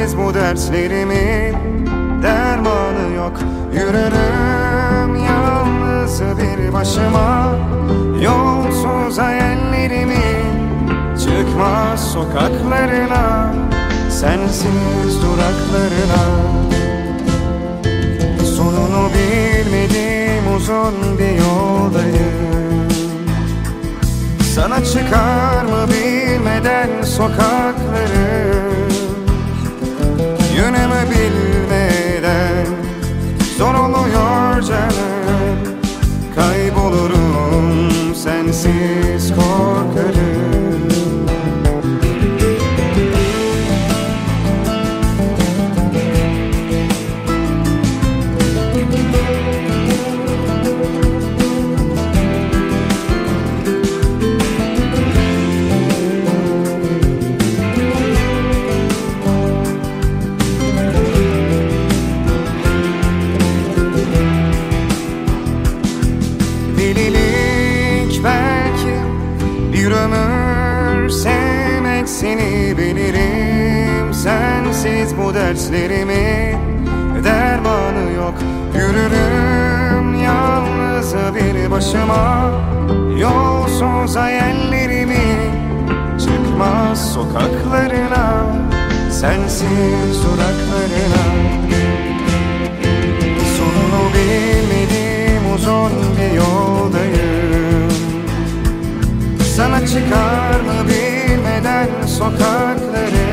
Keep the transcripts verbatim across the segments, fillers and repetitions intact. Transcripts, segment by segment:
Sensiz bu dertlerimin dermanı yok. Yürürüm yalnız bir başıma, yolsuz hayallerimin çıkmaz sokaklarına, sensiz duraklarına. Sonunu bilmediğim uzun bir yoldayım. Sana çıkar mı bilmeden sokakları, yönümü bilmeden zor oluyor canım. Kaybolurum, sensiz korkarım. Delilik belki, bir ömür sevmek seni bilirim. Sensiz bu dertlerimin dermanı yok. Yürürüm yalnız bir başıma, yolsuz hayallerimin çıkmaz sokaklarına, sensiz duraklarına. Sonunu bilmediğim uzun bir yoldayım. Sana çıkar mı bilmeden sokakları,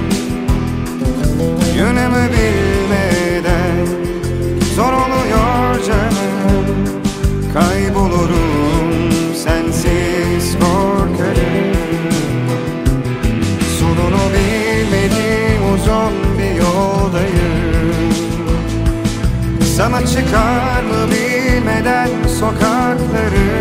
yönümü bilmeden zor oluyor canım. Kaybolurum, sensiz korkarım. Sonunu bilmediğim uzun bir yoldayım. Sana çıkar mı bilmeden sokakları,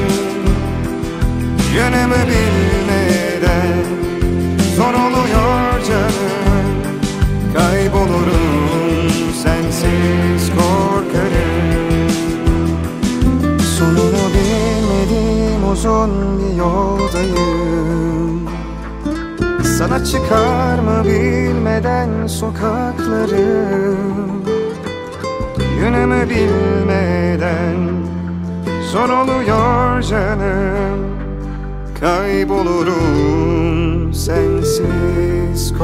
yönümü bilmeden zor oluyor canım. Kaybolurum, sensiz korkarım. Sonunu bilmediğim uzun bir yoldayım. Sana çıkar mı bilmeden sokakları, yönümü bilmeden zor oluyor canım. Kaybolurum, sensiz